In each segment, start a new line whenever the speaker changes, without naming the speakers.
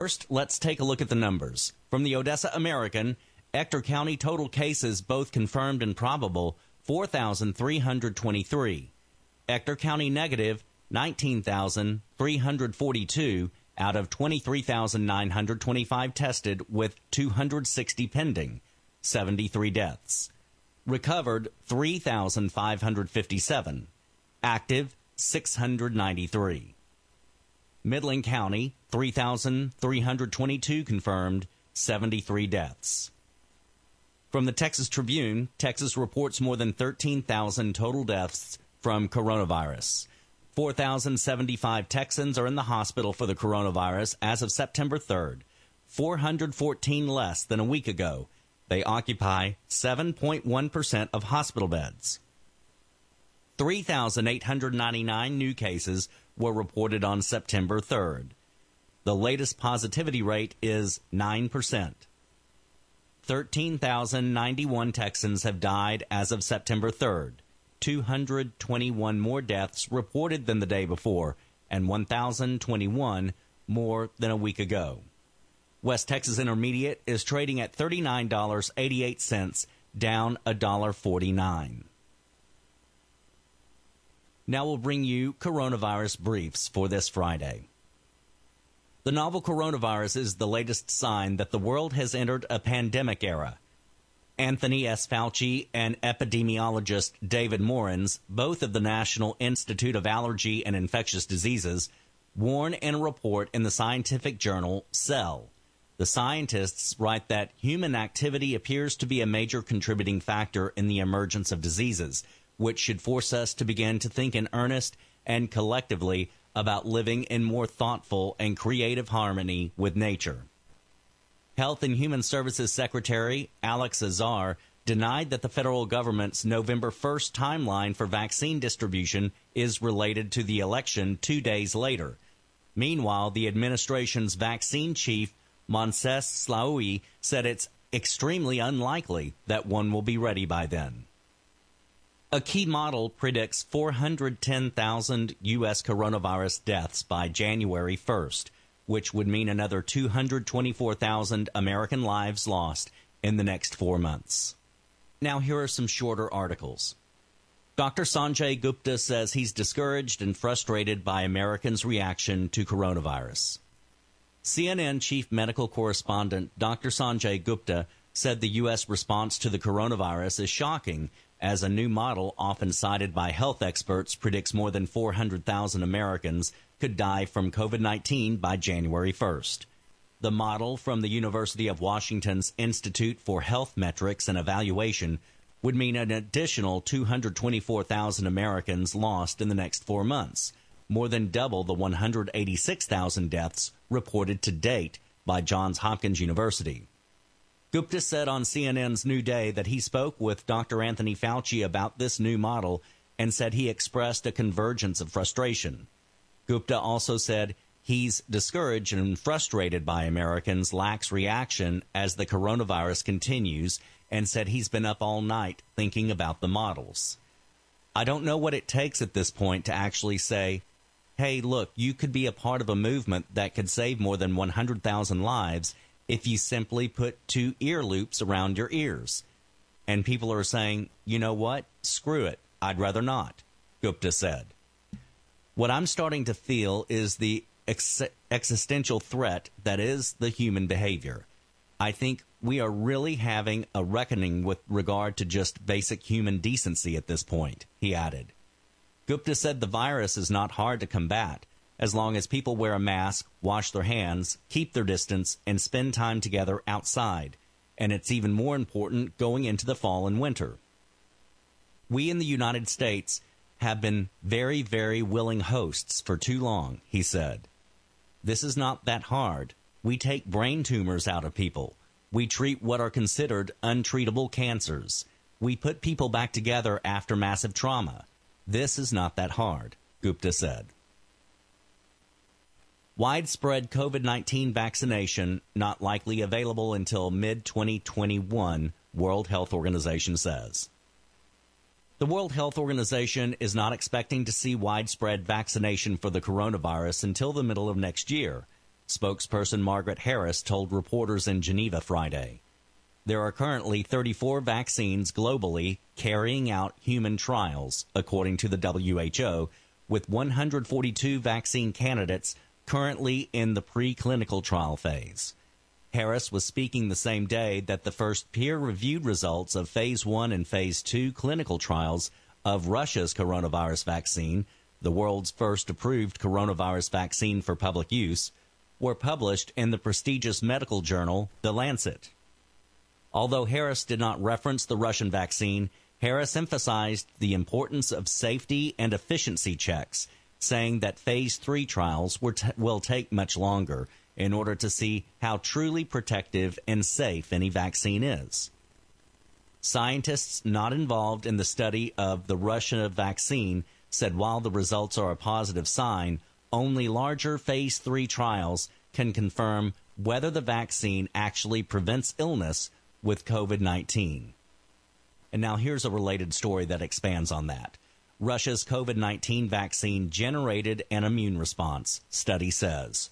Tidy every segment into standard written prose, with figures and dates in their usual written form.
First, let's take a look at the numbers. From the Odessa American, Ector County total cases, both confirmed and probable, 4,323. Ector County negative, 19,342 out of 23,925 tested, with 260 pending, 73 deaths. Recovered, 3,557. Active, 693. Midland County, 3,322 confirmed, 73 deaths. From the Texas Tribune, Texas reports more than 13,000 total deaths from coronavirus. 4,075 Texans are in the hospital for the coronavirus as of September 3rd, 414 less than a week ago. They occupy 7.1% of hospital beds. 3,899 new cases were reported on September 3rd. The latest positivity rate is 9%. 13,091 Texans have died as of September 3rd. 221 more deaths reported than the day before, and 1,021 more than a week ago. West Texas Intermediate is trading at $39.88, down $1.49. Now we'll bring you coronavirus briefs for this Friday. The novel coronavirus is the latest sign that the world has entered a pandemic era. Anthony S. Fauci and epidemiologist David Morens, both of the National Institute of Allergy and Infectious Diseases, warn in a report in the scientific journal Cell. The scientists write that human activity appears to be a major contributing factor in the emergence of diseases, which should force us to begin to think in earnest and collectively about living in more thoughtful and creative harmony with nature. Health and Human Services Secretary Alex Azar denied that the federal government's November 1st timeline for vaccine distribution is related to the election 2 days later. Meanwhile, the administration's vaccine chief, Moncef Slaoui, said it's extremely unlikely that one will be ready by then. A key model predicts 410,000 U.S. coronavirus deaths by January 1st, which would mean another 224,000 American lives lost in the next 4 months. Now here are some shorter articles. Dr. Sanjay Gupta says he's discouraged and frustrated by Americans' reaction to coronavirus. CNN chief medical correspondent Dr. Sanjay Gupta said the U.S. response to the coronavirus is shocking, as a new model often cited by health experts predicts more than 400,000 Americans could die from COVID-19 by January 1st. The model from the University of Washington's Institute for Health Metrics and Evaluation would mean an additional 224,000 Americans lost in the next 4 months, more than double the 186,000 deaths reported to date by Johns Hopkins University. Gupta said on CNN's New Day that he spoke with Dr. Anthony Fauci about this new model and said he expressed a convergence of frustration. Gupta also said he's discouraged and frustrated by Americans' lax reaction as the coronavirus continues, and said he's been up all night thinking about the models. I don't know what it takes at this point to actually say, hey, look, you could be a part of a movement that could save more than 100,000 lives if you simply put 2 ear loops around your ears. And people are saying, you know what? Screw it. I'd rather not, Gupta said. What I'm starting to feel is the existential threat that is the human behavior. I think we are really having a reckoning with regard to just basic human decency at this point, he added. Gupta said the virus is not hard to combat, as long as people wear a mask, wash their hands, keep their distance, and spend time together outside. And it's even more important going into the fall and winter. We in the United States have been very, very willing hosts for too long, he said. This is not that hard. We take brain tumors out of people. We treat what are considered untreatable cancers. We put people back together after massive trauma. This is not that hard, Gupta said. Widespread COVID-19 vaccination not likely available until mid-2021, World Health Organization says. The World Health Organization is not expecting to see widespread vaccination for the coronavirus until the middle of next year. Spokesperson Margaret Harris told reporters in Geneva Friday. There are currently 34 vaccines globally carrying out human trials, according to the WHO, with 142 vaccine candidates currently in the preclinical trial phase. Harris was speaking the same day that the first peer-reviewed results of Phase 1 and Phase 2 clinical trials of Russia's coronavirus vaccine, the world's first approved coronavirus vaccine for public use, were published in the prestigious medical journal The Lancet. Although Harris did not reference the Russian vaccine, Harris emphasized the importance of safety and efficiency checks, saying that Phase 3 trials will take much longer in order to see how truly protective and safe any vaccine is. Scientists not involved in the study of the Russian vaccine said while the results are a positive sign, only larger Phase 3 trials can confirm whether the vaccine actually prevents illness with COVID-19. And now here's a related story that expands on that. Russia's COVID-19 vaccine generated an immune response, study says.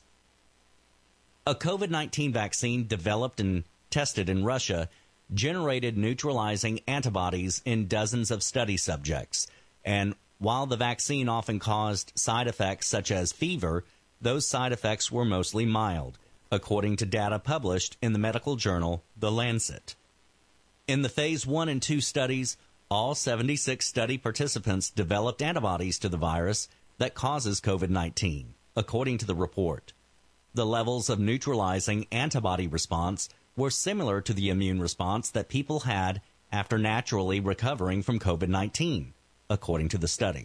A COVID-19 vaccine developed and tested in Russia generated neutralizing antibodies in dozens of study subjects. And while the vaccine often caused side effects such as fever, those side effects were mostly mild, according to data published in the medical journal The Lancet. In the Phase 1 and 2 studies, all 76 study participants developed antibodies to the virus that causes COVID-19, according to the report. The levels of neutralizing antibody response were similar to the immune response that people had after naturally recovering from COVID-19, according to the study.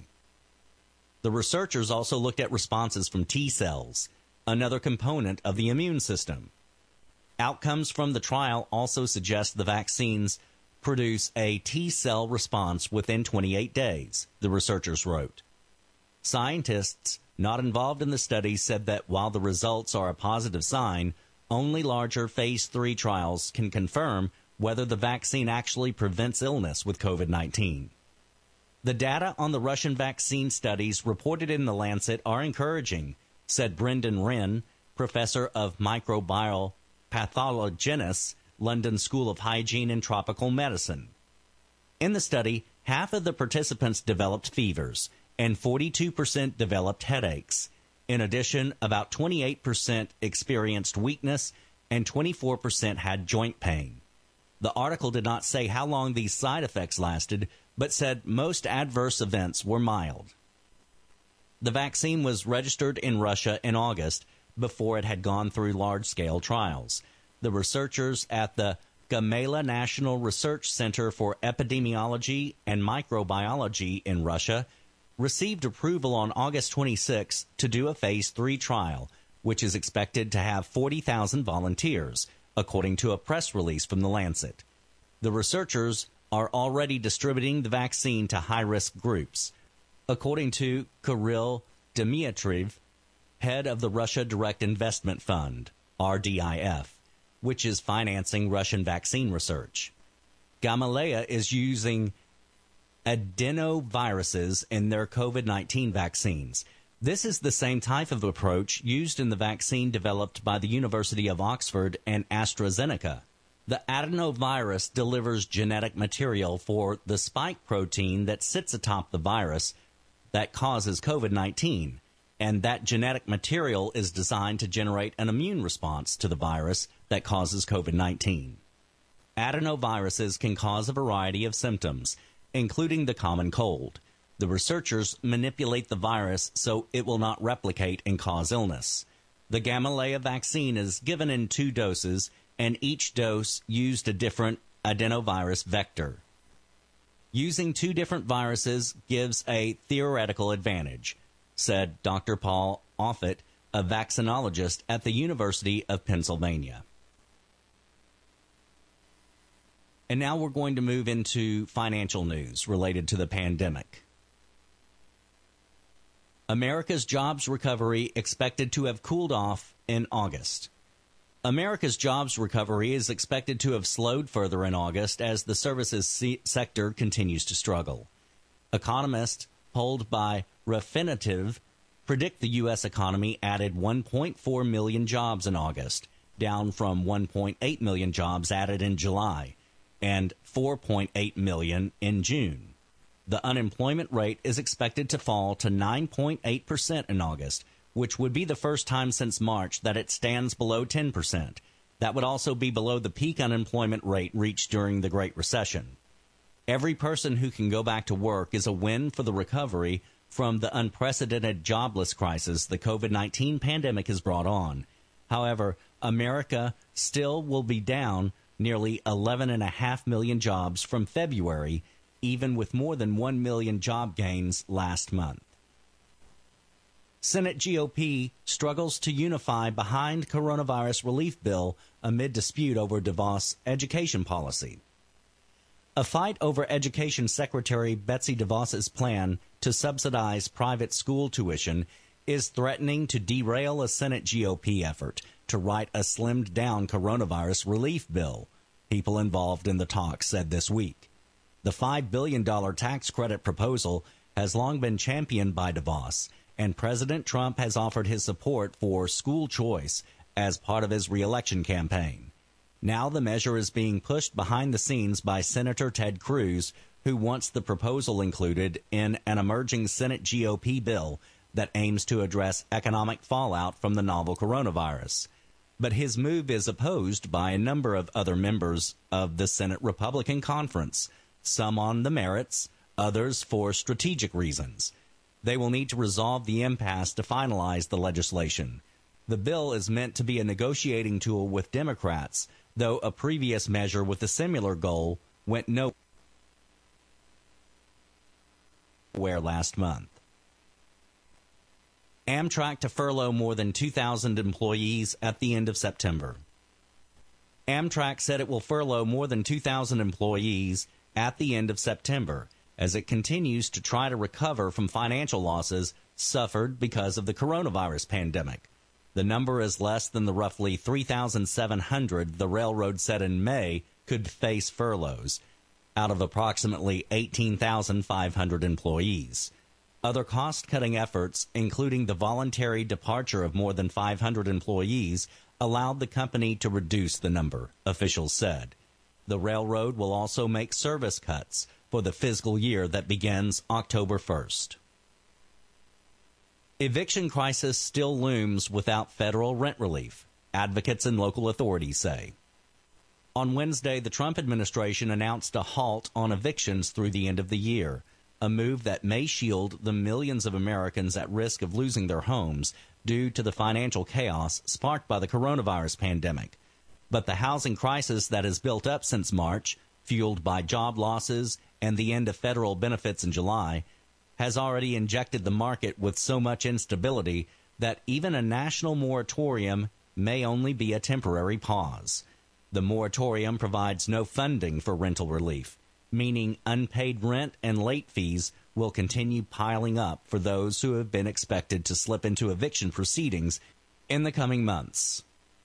The researchers also looked at responses from T cells, another component of the immune system. Outcomes from the trial also suggest the vaccines produce a T-cell response within 28 days, the researchers wrote. Scientists not involved in the study said that while the results are a positive sign, only larger Phase 3 trials can confirm whether the vaccine actually prevents illness with COVID-19. The data on the Russian vaccine studies reported in The Lancet are encouraging, said Brendan Wren, professor of microbial pathologists, London School of Hygiene and Tropical Medicine. In the study, half of the participants developed fevers, and 42% developed headaches. In addition, about 28% experienced weakness, and 24% had joint pain. The article did not say how long these side effects lasted, but said most adverse events were mild. The vaccine was registered in Russia in August, before it had gone through large-scale trials. The researchers at the Gamaleya National Research Center for Epidemiology and Microbiology in Russia received approval on August 26 to do a Phase 3 trial, which is expected to have 40,000 volunteers, according to a press release from The Lancet. The researchers are already distributing the vaccine to high-risk groups. According to Kirill Dmitriev, head of the Russia Direct Investment Fund, RDIF, which is financing Russian vaccine research. Gamaleya is using adenoviruses in their COVID-19 vaccines. This is the same type of approach used in the vaccine developed by the University of Oxford and AstraZeneca. The adenovirus delivers genetic material for the spike protein that sits atop the virus that causes COVID-19. And that genetic material is designed to generate an immune response to the virus that causes COVID-19. Adenoviruses can cause a variety of symptoms, including the common cold. The researchers manipulate the virus so it will not replicate and cause illness. The Gamaleya vaccine is given in 2 doses, and each dose used a different adenovirus vector. Using 2 different viruses gives a theoretical advantage, said Dr. Paul Offit, a vaccinologist at the University of Pennsylvania. And now we're going to move into financial news related to the pandemic. America's jobs recovery expected to have cooled off in August. America's jobs recovery is expected to have slowed further in August as the services sector continues to struggle. Economists polled by Refinitiv predict the U.S. economy added 1.4 million jobs in August, down from 1.8 million jobs added in July, and 4.8 million in June. The unemployment rate is expected to fall to 9.8% in August, which would be the first time since March that it stands below 10%. That would also be below the peak unemployment rate reached during the Great Recession. Every person who can go back to work is a win for the recovery from the unprecedented jobless crisis the COVID-19 pandemic has brought on. However, America still will be down nearly 11.5 million jobs from February, even with more than 1 million job gains last month. Senate GOP struggles to unify behind coronavirus relief bill amid dispute over DeVos education policy. A fight over Education Secretary Betsy DeVos's plan to subsidize private school tuition is threatening to derail a Senate GOP effort to write a slimmed-down coronavirus relief bill, people involved in the talks said this week. The $5 billion tax credit proposal has long been championed by DeVos, and President Trump has offered his support for school choice as part of his reelection campaign. Now the measure is being pushed behind the scenes by Senator Ted Cruz, who wants the proposal included in an emerging Senate GOP bill that aims to address economic fallout from the novel coronavirus. But his move is opposed by a number of other members of the Senate Republican Conference, some on the merits, others for strategic reasons. They will need to resolve the impasse to finalize the legislation. The bill is meant to be a negotiating tool with Democrats, though a previous measure with a similar goal went nowhere last month. Amtrak to furlough more than 2,000 employees at the end of September. Amtrak said it will furlough more than 2,000 employees at the end of September as it continues to try to recover from financial losses suffered because of the coronavirus pandemic. The number is less than the roughly 3,700 the railroad said in May could face furloughs, out of approximately 18,500 employees. Other cost-cutting efforts, including the voluntary departure of more than 500 employees, allowed the company to reduce the number, officials said. The railroad will also make service cuts for the fiscal year that begins October 1st. Eviction crisis still looms without federal rent relief, advocates and local authorities say. On Wednesday, the Trump administration announced a halt on evictions through the end of the year, a move that may shield the millions of Americans at risk of losing their homes due to the financial chaos sparked by the coronavirus pandemic. But the housing crisis that has built up since March, fueled by job losses and the end of federal benefits in July, has already injected the market with so much instability that even a national moratorium may only be a temporary pause. The moratorium provides no funding for rental relief, meaning unpaid rent and late fees will continue piling up for those who have been expected to slip into eviction proceedings in the coming months.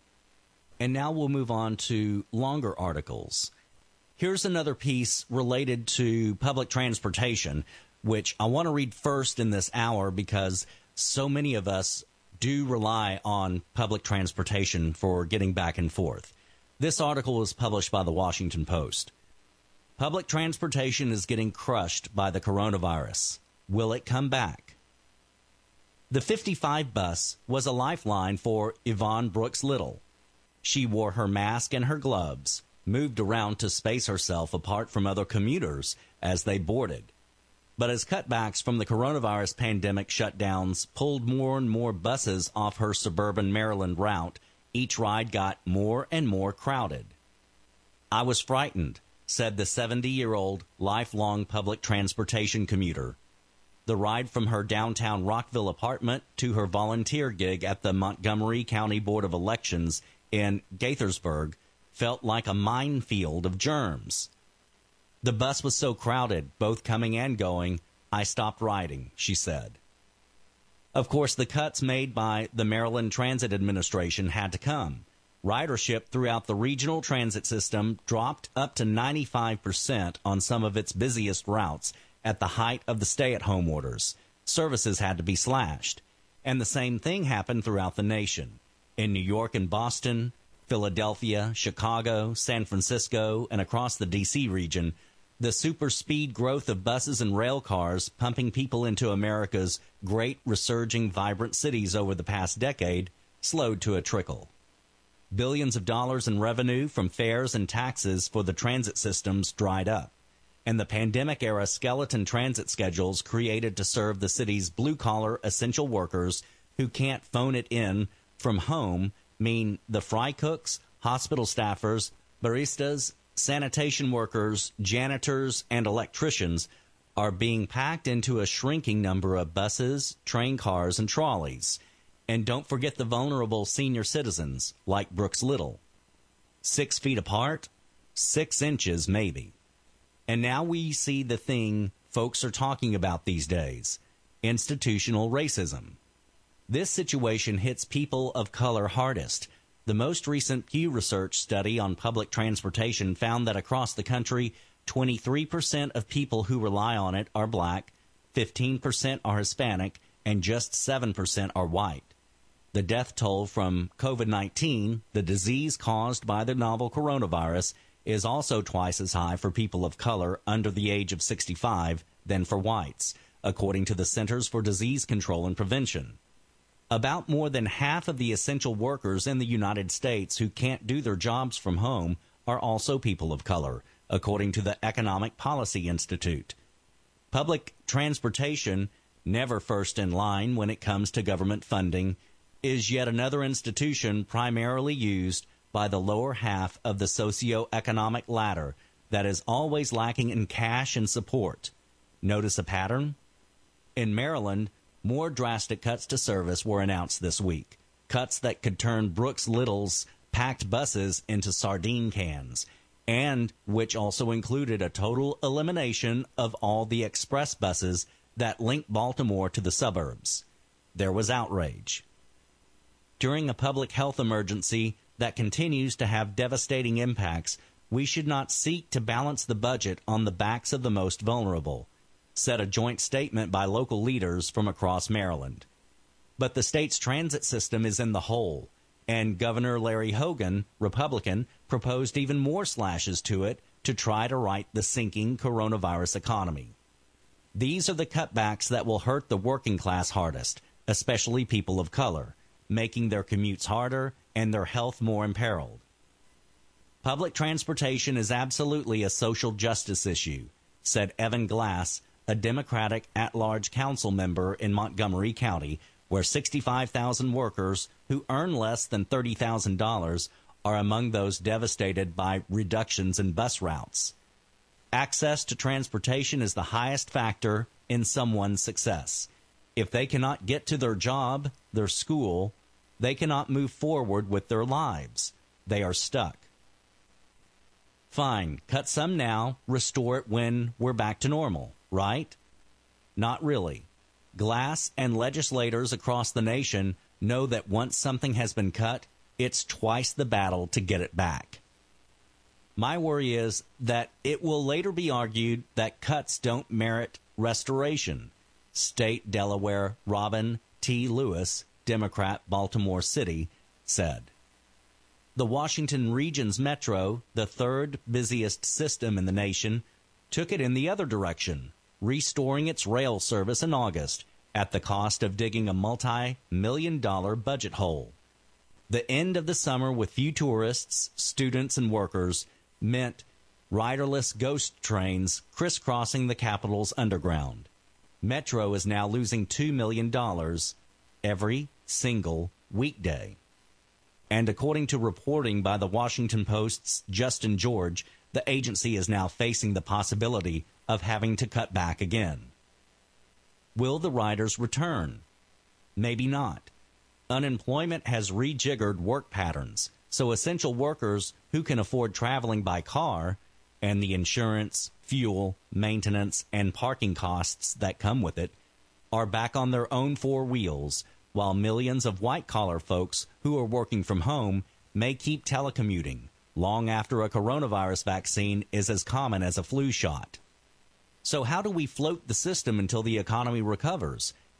And now we'll move on to longer articles. Here's another piece related to public transportation, which I want to read first in this hour because so many of us do rely on public transportation for getting back and forth. This article was published by the Washington Post. Public transportation is getting crushed by the coronavirus. Will it come back? The 55 bus was a lifeline for Yvonne Brooks Little. She wore her mask and her gloves, moved around to space herself apart from other commuters as they boarded. But as cutbacks from the coronavirus pandemic shutdowns pulled more and more buses off her suburban Maryland route, each ride got more and more crowded. I was frightened, said the 70-year-old lifelong public transportation commuter. The ride from her downtown Rockville apartment to her volunteer gig at the Montgomery County Board of Elections in Gaithersburg felt like a minefield of germs. The bus was so crowded, both coming and going, I stopped riding, she said. Of course, the cuts made by the Maryland Transit Administration had to come. Ridership throughout the regional transit system dropped up to 95% on some of its busiest routes at the height of the stay-at-home orders. Services had to be slashed. And the same thing happened throughout the nation. In New York and Boston, Philadelphia, Chicago, San Francisco, and across the D.C. region, the super speed growth of buses and rail cars pumping people into America's great resurging vibrant cities over the past decade slowed to a trickle. Billions of dollars in revenue from fares and taxes for the transit systems dried up, and the pandemic-era skeleton transit schedules created to serve the city's blue-collar essential workers who can't phone it in from home mean the fry cooks, hospital staffers, baristas, sanitation workers, janitors, and electricians are being packed into a shrinking number of buses, train cars, and trolleys. And don't forget the vulnerable senior citizens, like Brooks Little. 6 feet apart, 6 inches maybe. And now we see the thing folks are talking about these days, institutional racism. This situation hits people of color hardest. The most recent Pew Research study on public transportation found that across the country, 23% of people who rely on it are black, 15% are Hispanic, and just 7% are white. The death toll from COVID-19, the disease caused by the novel coronavirus, is also twice as high for people of color under the age of 65 than for whites, according to the Centers for Disease Control and Prevention. About more than half of the essential workers in the United States who can't do their jobs from home are also people of color, according to the Economic Policy Institute. Public transportation, never first in line when it comes to government funding, is yet another institution primarily used by the lower half of the socioeconomic ladder that is always lacking in cash and support. Notice a pattern? In Maryland, more drastic cuts to service were announced this week, cuts that could turn Brooks Little's packed buses into sardine cans, and which also included a total elimination of all the express buses that link Baltimore to the suburbs. There was outrage. During a public health emergency that continues to have devastating impacts, we should not seek to balance the budget on the backs of the most vulnerable, said a joint statement by local leaders from across Maryland. But the state's transit system is in the hole, and Governor Larry Hogan, Republican, proposed even more slashes to it to try to right the sinking coronavirus economy. These are the cutbacks that will hurt the working class hardest, especially people of color, making their commutes harder and their health more imperiled. Public transportation is absolutely a social justice issue, said Evan Glass, a Democratic at-large council member in Montgomery County, where 65,000 workers who earn less than $30,000 are among those devastated by reductions in bus routes. Access to transportation is the highest factor in someone's success. If they cannot get to their job, their school, they cannot move forward with their lives. They are stuck. Fine, cut some now, restore it when we're back to normal. Right? Not really. Glass and legislators across the nation know that once something has been cut, it's twice the battle to get it back. My worry is that it will later be argued that cuts don't merit restoration. State Delaware Robin T. Lewis, Democrat, Baltimore City, said. The Washington Region's Metro, the third busiest system in the nation, took it in the other direction, restoring its rail service in August at the cost of digging a multi-million-dollar budget hole. The end of the summer with few tourists, students, and workers meant riderless ghost trains crisscrossing the capital's underground. Metro is now losing $2 million every single weekday. And according to reporting by the Washington Post's Justin George, the agency is now facing the possibility of having to cut back again. Will the riders return? Maybe not. Unemployment has rejiggered work patterns, so essential workers who can afford traveling by car and the insurance, fuel, maintenance, and parking costs that come with it are back on their own four wheels, while millions of white-collar folks who are working from home may keep telecommuting long after a coronavirus vaccine is as common as a flu shot. So how do we float the system until the economy recovers?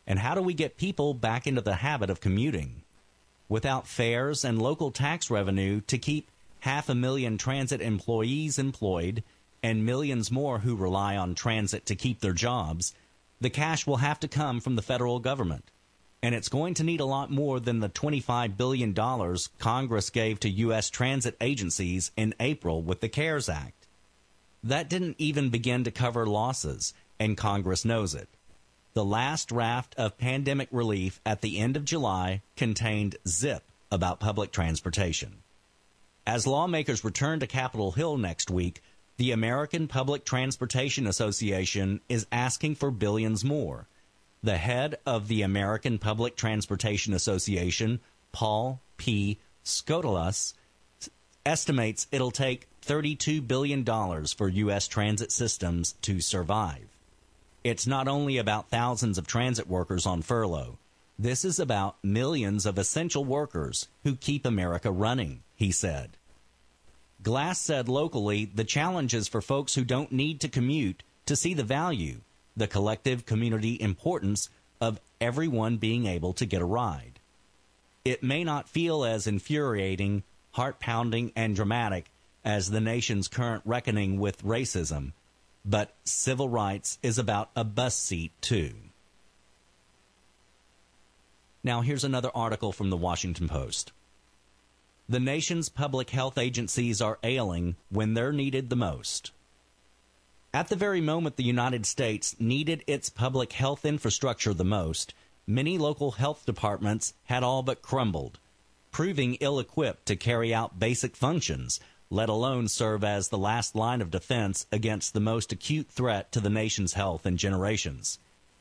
And how do we get people back into the habit of commuting? Without fares and local tax revenue to keep 500,000 transit employees employed and millions more who rely on transit to keep their jobs, the cash will have to come from the federal government. And it's going to need a lot more than the $25 billion Congress gave to U.S. transit agencies in April with the CARES Act. That didn't even begin to cover losses, and Congress knows it. The last raft of pandemic relief at the end of July contained zip about public transportation. As lawmakers return to Capitol Hill next week, the American Public Transportation Association is asking for billions more. The head of the American Public Transportation Association, Paul P. Skotelas, estimates it'll take $32 billion for U.S. transit systems to survive. It's not only about thousands of transit workers on furlough. This is about millions of essential workers who keep America running, he said. Glass said locally the challenge is for folks who don't need to commute to see the value, the collective community importance of everyone being able to get a ride. It may not feel as infuriating, heart-pounding, and dramatic as the nation's current reckoning with racism, but civil rights is about a bus seat, too. Now, here's another article from the Washington Post. The nation's public health agencies are ailing when they're needed the most. At the very moment the United States needed its public health infrastructure the most, many local health departments had all but crumbled, proving ill-equipped to carry out basic functions, let alone serve as the last line of defense against the most acute threat to the nation's health in generations.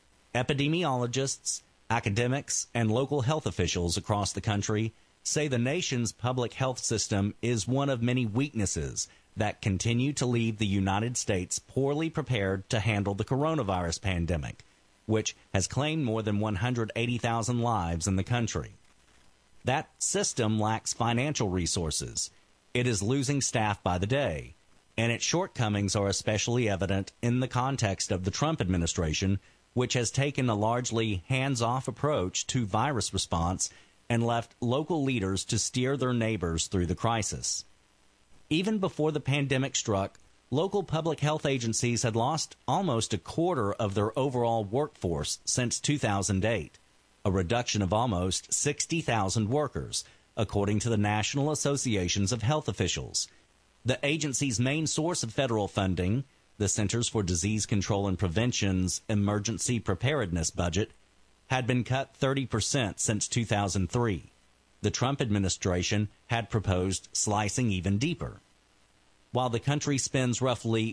Epidemiologists, academics, and local health officials across the country say the nation's public health system is one of many weaknesses that continue to leave the United States poorly prepared to handle the coronavirus pandemic, which has claimed more than 180,000 lives in the country. That system lacks financial resources. It is losing staff by the day, and its shortcomings are especially evident in the context of the Trump administration, which has taken a largely hands-off approach to virus response and left local leaders to steer their neighbors through the crisis. Even before the pandemic struck, local public health agencies had lost almost a quarter of their overall workforce since 2008, a reduction of almost 60,000 workers, according to the National Associations of Health Officials. The agency's main source of federal funding, the Centers for Disease Control and Prevention's Emergency Preparedness budget, had been cut 30% since 2003. The Trump administration had proposed slicing even deeper. While the country spends roughly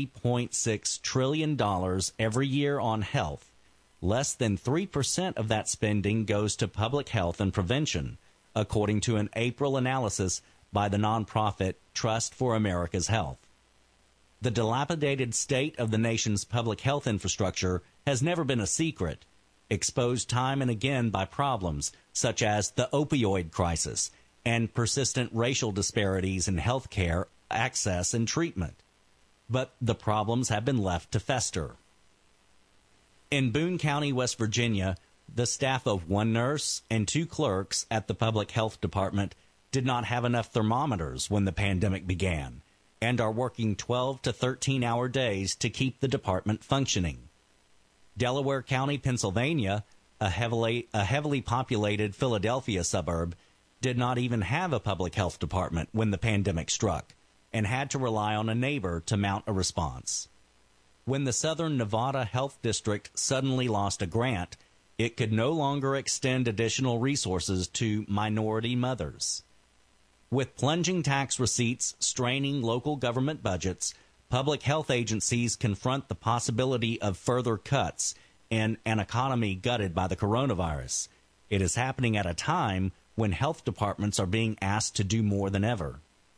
$3.6 trillion every year on health, less than 3% of that spending goes to public health and prevention, according to an April analysis by the nonprofit Trust for America's Health. The dilapidated state of the nation's public health infrastructure has never been a secret, exposed time and again by problems such as the opioid crisis and persistent racial disparities in health care access and treatment. But the problems have been left to fester. In Boone County, West Virginia, the staff of one nurse and two clerks at the public health department did not have enough thermometers when the pandemic began and are working 12 to 13-hour days to keep the department functioning. Delaware County, Pennsylvania, a heavily populated Philadelphia suburb, did not even have a public health department when the pandemic struck and had to rely on a neighbor to mount a response. When the Southern Nevada Health District suddenly lost a grant, it could no longer extend additional resources to minority mothers. With plunging tax receipts straining local government budgets, public health agencies confront the possibility of further cuts in an economy gutted by the coronavirus. It is happening at a time when health departments are being asked to do more than ever.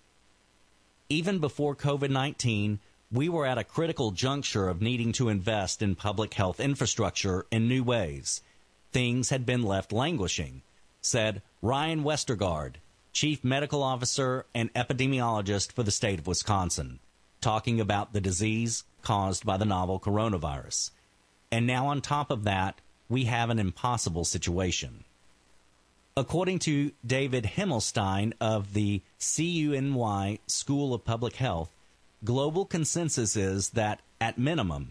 Even before COVID-19, we were at a critical juncture of needing to invest in public health infrastructure in new ways. Things had been left languishing, said Ryan Westergaard, Chief Medical Officer and Epidemiologist for the state of Wisconsin, talking about the disease caused by the novel coronavirus. And now on top of that, we have an impossible situation. According to David Himmelstein of the CUNY School of Public Health, global consensus is that, at minimum,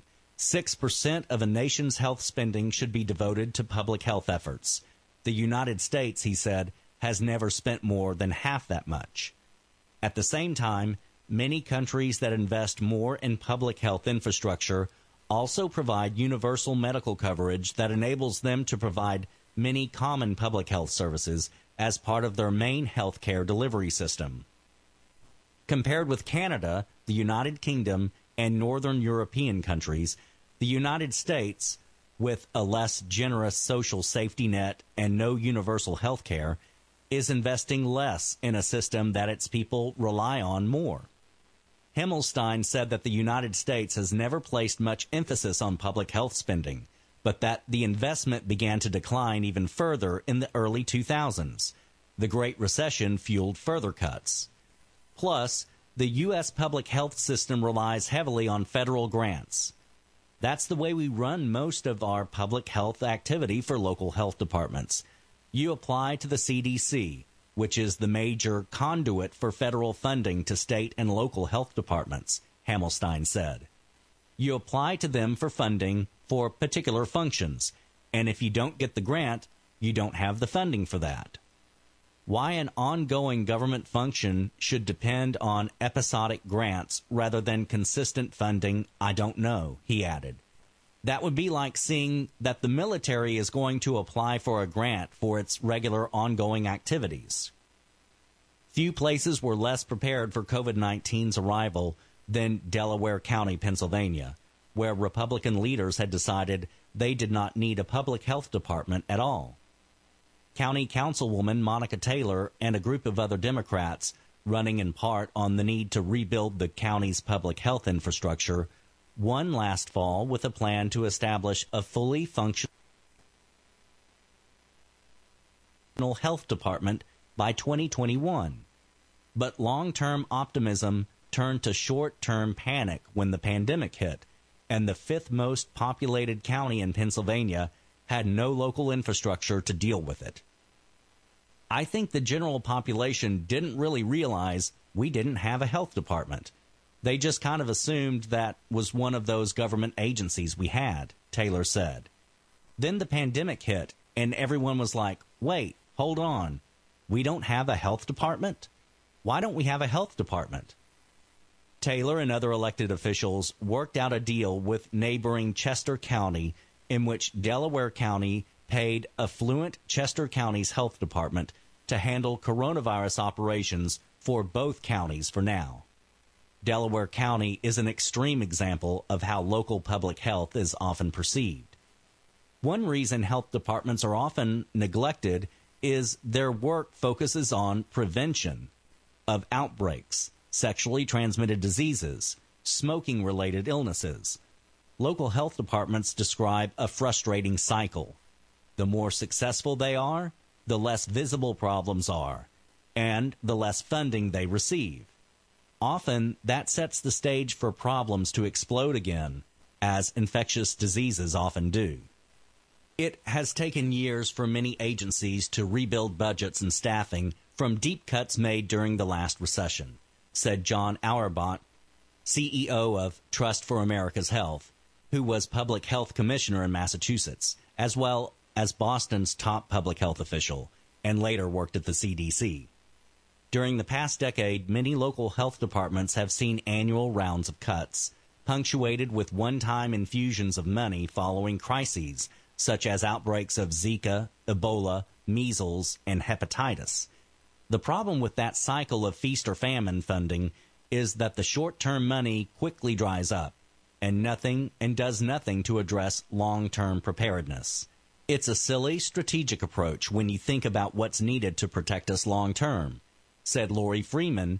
6% of a nation's health spending should be devoted to public health efforts. The United States, he said, has never spent more than half that much. At the same time, many countries that invest more in public health infrastructure also provide universal medical coverage that enables them to provide many common public health services as part of their main health care delivery system. Compared with Canada, the United Kingdom, and Northern European countries, the United States, with a less generous social safety net and no universal health care, is investing less in a system that its people rely on more. Himmelstein said that the United States has never placed much emphasis on public health spending, but that the investment began to decline even further in the early 2000s. The Great Recession fueled further cuts. Plus, the U.S. public health system relies heavily on federal grants. That's the way we run most of our public health activity for local health departments. You apply to the CDC, which is the major conduit for federal funding to state and local health departments, Himmelstein said. You apply to them for funding for particular functions, and if you don't get the grant, you don't have the funding for that. Why an ongoing government function should depend on episodic grants rather than consistent funding, I don't know, he added. That would be like seeing that the military is going to apply for a grant for its regular ongoing activities. Few places were less prepared for COVID-19's arrival than Delaware County, Pennsylvania, where Republican leaders had decided they did not need a public health department at all. County Councilwoman Monica Taylor and a group of other Democrats, running in part on the need to rebuild the county's public health infrastructure, won last fall with a plan to establish a fully functional health department by 2021. But long-term optimism turned to short-term panic when the pandemic hit, and the fifth most populated county in Pennsylvania had no local infrastructure to deal with it. I think the general population didn't really realize we didn't have a health department. They just kind of assumed that was one of those government agencies we had, Taylor said. Then the pandemic hit, and everyone was like, wait, hold on. We don't have a health department? Why don't we have a health department? Taylor and other elected officials worked out a deal with neighboring Chester County in which Delaware County paid affluent Chester County's health department to handle coronavirus operations for both counties for now. Delaware County is an extreme example of how local public health is often perceived. One reason health departments are often neglected is their work focuses on prevention of outbreaks, sexually transmitted diseases, smoking-related illnesses. Local health departments describe a frustrating cycle. The more successful they are, the less visible problems are, and the less funding they receive. Often, that sets the stage for problems to explode again, as infectious diseases often do. It has taken years for many agencies to rebuild budgets and staffing from deep cuts made during the last recession, said John Auerbach, CEO of Trust for America's Health, who was public health commissioner in Massachusetts, as well as Boston's top public health official, and later worked at the CDC. During the past decade, many local health departments have seen annual rounds of cuts, punctuated with one-time infusions of money following crises, such as outbreaks of Zika, Ebola, measles, and hepatitis. The problem with that cycle of feast or famine funding is that the short-term money quickly dries up, and does nothing to address long-term preparedness. It's a silly strategic approach when you think about what's needed to protect us long-term, said Lori Freeman,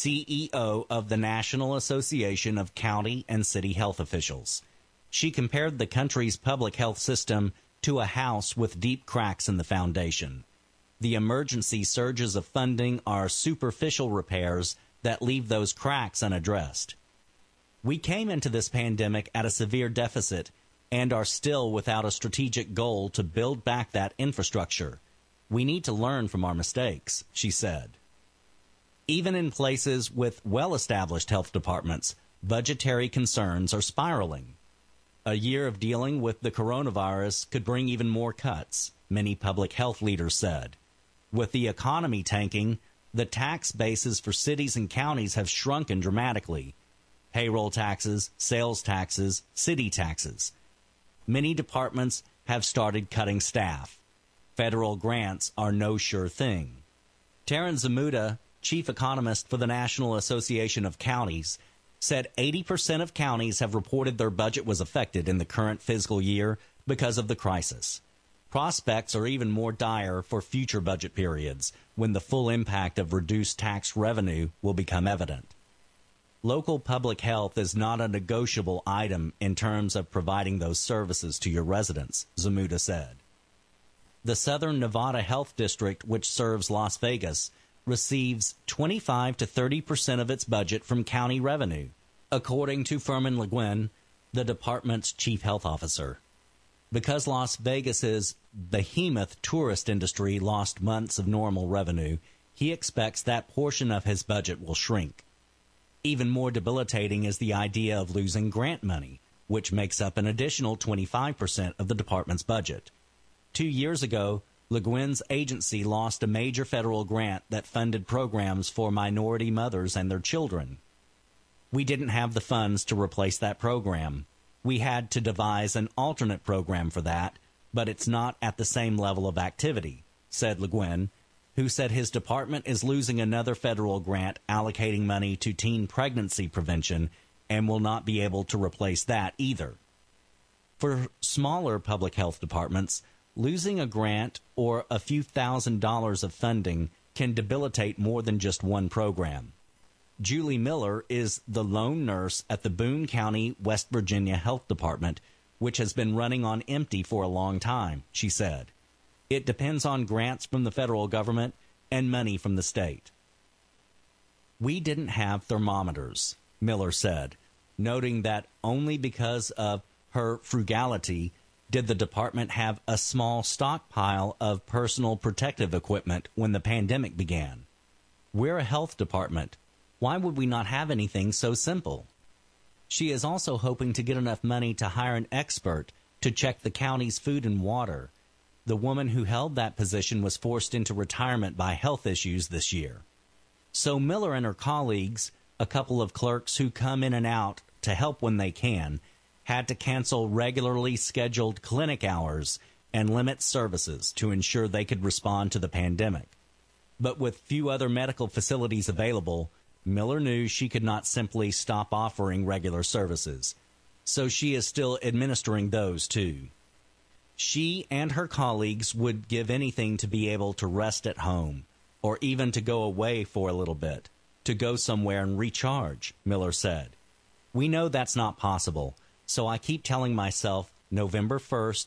CEO of the National Association of County and City Health Officials. She compared the country's public health system to a house with deep cracks in the foundation. The emergency surges of funding are superficial repairs that leave those cracks unaddressed. We came into this pandemic at a severe deficit, and are still without a strategic goal to build back that infrastructure. We need to learn from our mistakes, she said. Even in places with well-established health departments, budgetary concerns are spiraling. A year of dealing with the coronavirus could bring even more cuts, many public health leaders said. With the economy tanking, the tax bases for cities and counties have shrunken dramatically. Payroll taxes, sales taxes, city taxes. Many departments have started cutting staff. Federal grants are no sure thing. Taryn Zamuda, chief economist for the National Association of Counties, said 80% of counties have reported their budget was affected in the current fiscal year because of the crisis. Prospects are even more dire for future budget periods when the full impact of reduced tax revenue will become evident. Local public health is not a negotiable item in terms of providing those services to your residents, Zamuda said. The Southern Nevada Health District, which serves Las Vegas, receives 25 to 30% of its budget from county revenue, according to Furman LeGuin, the department's chief health officer. Because Las Vegas's behemoth tourist industry lost months of normal revenue, he expects that portion of his budget will shrink. Even more debilitating is the idea of losing grant money, which makes up an additional 25% of the department's budget. 2 years ago, Le Guin's agency lost a major federal grant that funded programs for minority mothers and their children. We didn't have the funds to replace that program. We had to devise an alternate program for that, but it's not at the same level of activity, said Le Guin, who said his department is losing another federal grant allocating money to teen pregnancy prevention and will not be able to replace that either. For smaller public health departments, losing a grant or a few $1,000s of funding can debilitate more than just one program. Julie Miller is the lone nurse at the Boone County, West Virginia Health Department, which has been running on empty for a long time, she said. It depends on grants from the federal government and money from the state. We didn't have thermometers, Miller said, noting that only because of her frugality did the department have a small stockpile of personal protective equipment when the pandemic began. We're a health department. Why would we not have anything so simple? She is also hoping to get enough money to hire an expert to check the county's food and water. The woman who held that position was forced into retirement by health issues this year. So Miller and her colleagues, a couple of clerks who come in and out to help when they can, had to cancel regularly scheduled clinic hours and limit services to ensure they could respond to the pandemic. But with few other medical facilities available, Miller knew she could not simply stop offering regular services. So she is still administering those too. She and her colleagues would give anything to be able to rest at home, or even to go away for a little bit, to go somewhere and recharge, Miller said. We know that's not possible, so I keep telling myself November 1st,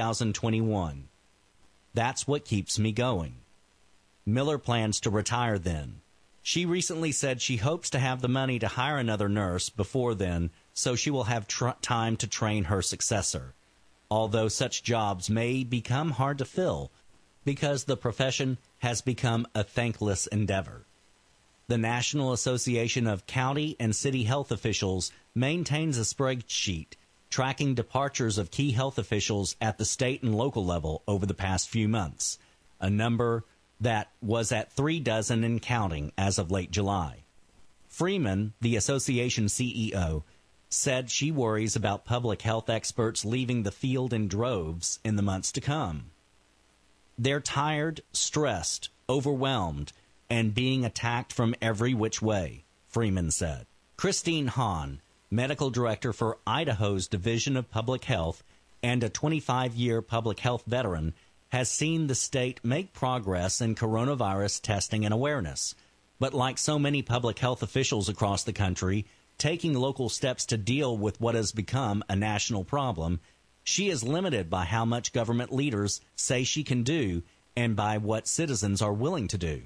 2021. That's what keeps me going. Miller plans to retire then. She recently said she hopes to have the money to hire another nurse before then, so she will have time to train her successor. Although such jobs may become hard to fill because the profession has become a thankless endeavor. The National Association of County and City Health Officials maintains a spreadsheet tracking departures of key health officials at the state and local level over the past few months, a number that was at 36 and counting as of late July. Freeman, the association CEO, said she worries about public health experts leaving the field in droves in the months to come. They're tired, stressed, overwhelmed, and being attacked from every which way, Freeman said. Christine Hahn, medical director for Idaho's Division of Public Health and a 25-year public health veteran, has seen the state make progress in coronavirus testing and awareness. But like so many public health officials across the country, taking local steps to deal with what has become a national problem, she is limited by how much government leaders say she can do and by what citizens are willing to do.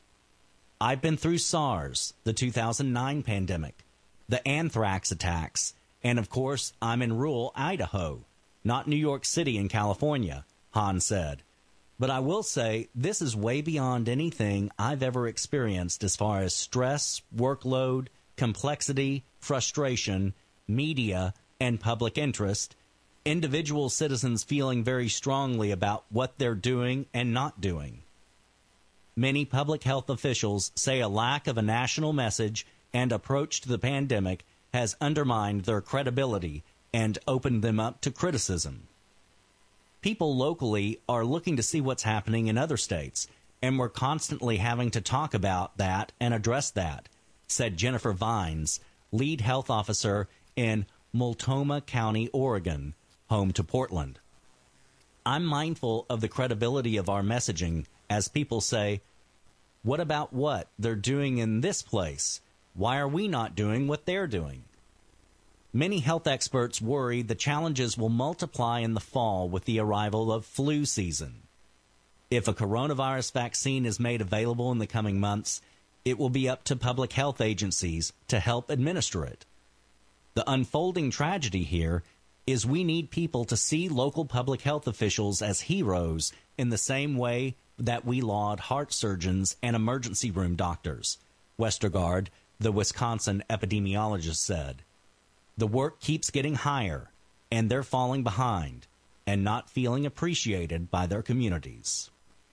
I've been through SARS, the 2009 pandemic, the anthrax attacks, and of course, I'm in rural Idaho, not New York City and California, Hahn said. But I will say this is way beyond anything I've ever experienced as far as stress, workload, complexity, frustration, media, and public interest, individual citizens feeling very strongly about what they're doing and not doing. Many public health officials say a lack of a national message and approach to the pandemic has undermined their credibility and opened them up to criticism. People locally are looking to see what's happening in other states, and we're constantly having to talk about that and address that, said Jennifer Vines, lead health officer in Multnomah County, Oregon, home to Portland. I'm mindful of the credibility of our messaging as people say, what about what they're doing in this place? Why are we not doing what they're doing? Many health experts worry the challenges will multiply in the fall with the arrival of flu season. If a coronavirus vaccine is made available in the coming months, it will be up to public health agencies to help administer it. The unfolding tragedy here is we need people to see local public health officials as heroes in the same way that we laud heart surgeons and emergency room doctors, Westergaard, the Wisconsin epidemiologist, said. The work keeps getting higher, and they're falling behind and not feeling appreciated by their communities.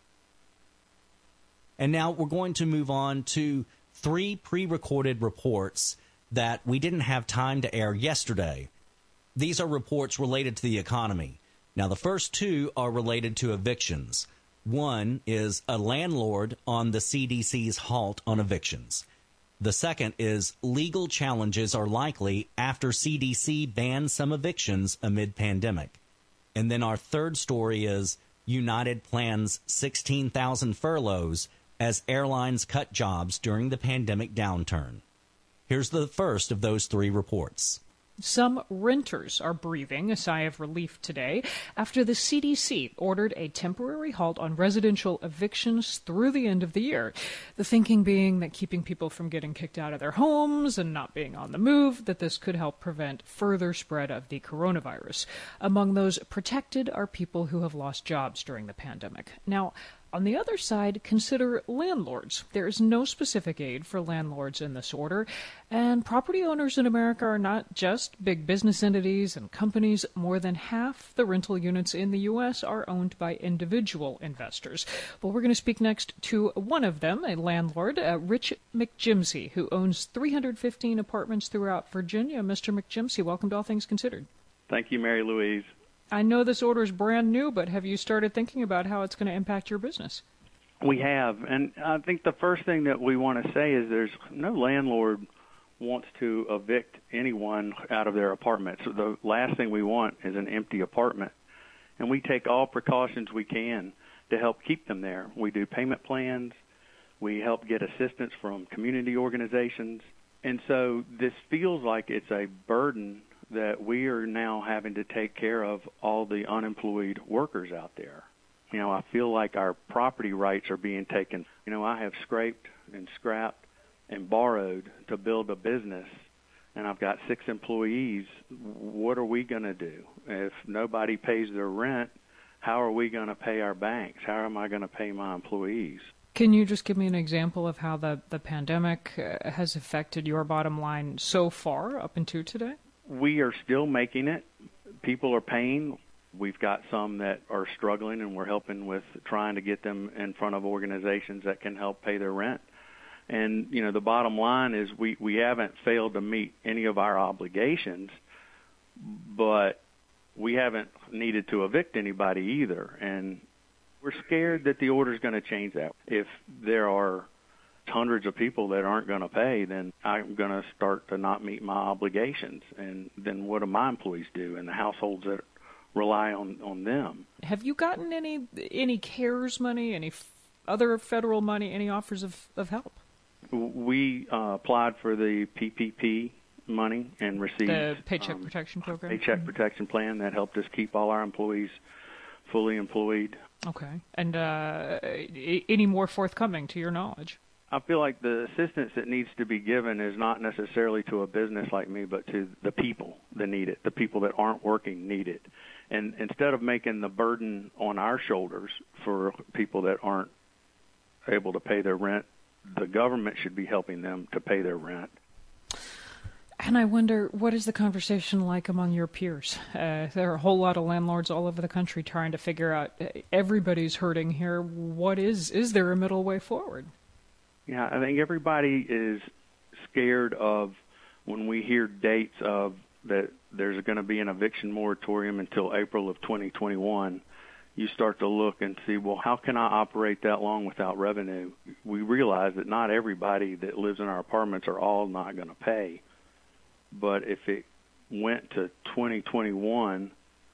And now we're going to move on to 3 pre-recorded reports that we didn't have time to air yesterday. These are reports related to the economy. Now, the first 2 are related to evictions. One is a landlord on the CDC's halt on evictions. The second is legal challenges are likely after CDC bans some evictions amid pandemic. And then our third story is United plans 16,000 furloughs as airlines cut jobs during the pandemic downturn. Here's the first of those 3 reports.
Some renters are breathing a sigh of relief today after the CDC ordered a temporary halt on residential evictions through the end of the year. The thinking being that keeping people from getting kicked out of their homes and not being on the move, that this could help prevent further spread of the coronavirus. Among those protected are people who have lost jobs during the pandemic. Now, on the other side, consider landlords. There is no specific aid for landlords in this order, and property owners in America are not just big business entities and companies. More than half the rental units in the U.S. are owned by individual investors. Well, we're going to speak next to one of them, a landlord, Rich McJimsey, who owns 315 apartments throughout Virginia. Mr. McJimsey, welcome to All Things Considered.
Thank you, Mary Louise.
I know this order is brand new, but have you started thinking about how it's going to impact your business?
We have, and I think the first thing that we want to say is there's no landlord wants to evict anyone out of their apartment. So the last thing we want is an empty apartment, and we take all precautions we can to help keep them there. We do payment plans. We help get assistance from community organizations, and so this feels like it's a burden that we are now having to take care of all the unemployed workers out there. You know, I feel like our property rights are being taken. You know, I have scraped and scrapped and borrowed to build a business, and I've got 6 employees. What are we going to do? If nobody pays their rent, how are we going to pay our banks? How am I going to pay my employees?
Can you just give me an example of how the pandemic has affected your bottom line so far up until today?
We are still making it. People are paying. We've got some that are struggling, and we're helping with trying to get them in front of organizations that can help pay their rent. And, you know, the bottom line is we haven't failed to meet any of our obligations, but we haven't needed to evict anybody either. And we're scared that the order is going to change that. If there are hundreds of people that aren't going to pay, then I'm going to start to not meet my obligations. And then what do my employees do and the households that rely on them?
Have you gotten any CARES money, any other federal money, any offers of help?
We applied for the PPP money and received
the Paycheck Protection Program?
Paycheck Protection Plan that helped us keep all our employees fully employed.
Okay. And any more forthcoming to your knowledge?
I feel like the assistance that needs to be given is not necessarily to a business like me, but to the people that need it, the people that aren't working need it. And instead of making the burden on our shoulders for people that aren't able to pay their rent, the government should be helping them to pay their rent.
And I wonder, what is the conversation like among your peers? There are a whole lot of landlords all over the country trying to figure out, everybody's hurting here. What is there a middle way forward?
Yeah, I think everybody is scared of when we hear dates of that there's going to be an eviction moratorium until April of 2021. You start to look and see, well, how can I operate that long without revenue? We realize that not everybody that lives in our apartments are all not going to pay. But if it went to 2021,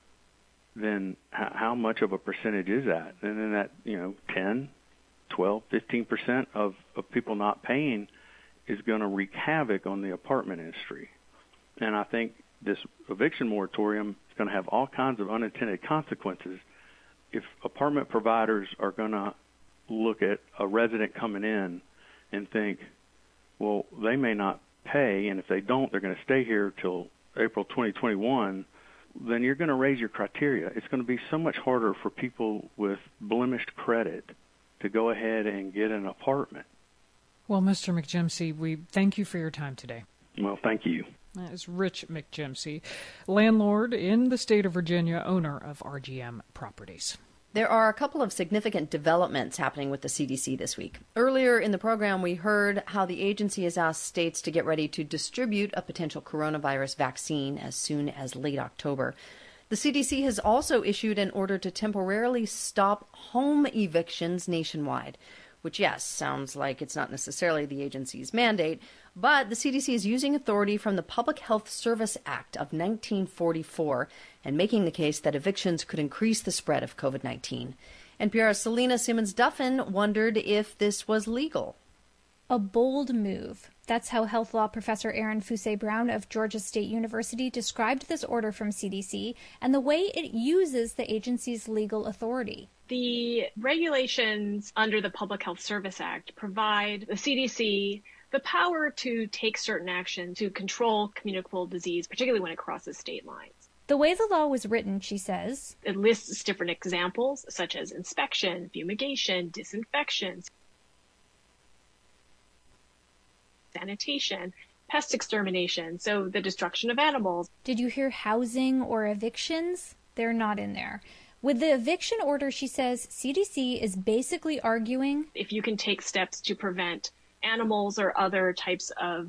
then how much of a percentage is that? And then that, 10, 12, 15% of people not paying is going to wreak havoc on the apartment industry. And I think this eviction moratorium is going to have all kinds of unintended consequences. If apartment providers are going to look at a resident coming in and think, well, they may not pay, and if they don't, they're going to stay here till April 2021, then you're going to raise your criteria. It's going to be so much harder for people with blemished credit to go ahead and get an apartment.
Well, Mr. McGimsey, we thank you for your time today.
Well, thank you.
That is Rich McGimsey, landlord in the state of Virginia, owner of RGM Properties.
There are a couple of significant developments happening with the CDC this week. Earlier in the program, we heard how the agency has asked states to get ready to distribute a potential coronavirus vaccine as soon as late October. The CDC has also issued an order to temporarily stop home evictions nationwide, which, yes, sounds like it's not necessarily the agency's mandate, but the CDC is using authority from the Public Health Service Act of 1944 and making the case that evictions could increase the spread of COVID-19. NPR's Selena Simmons-Duffin wondered if this was legal.
A bold move. That's how health law professor Aaron Fusay-Brown of Georgia State University described this order from CDC and the way it uses the agency's legal authority.
The regulations under the Public Health Service Act provide the CDC the power to take certain action to control communicable disease, particularly when it crosses state lines.
The way the law was written, she says,
it lists different examples, such as inspection, fumigation, disinfection, sanitation, pest extermination, so the destruction of animals.
Did you hear housing or evictions? They're not in there. With the eviction order, she says, CDC is basically arguing,
if you can take steps to prevent animals or other types of,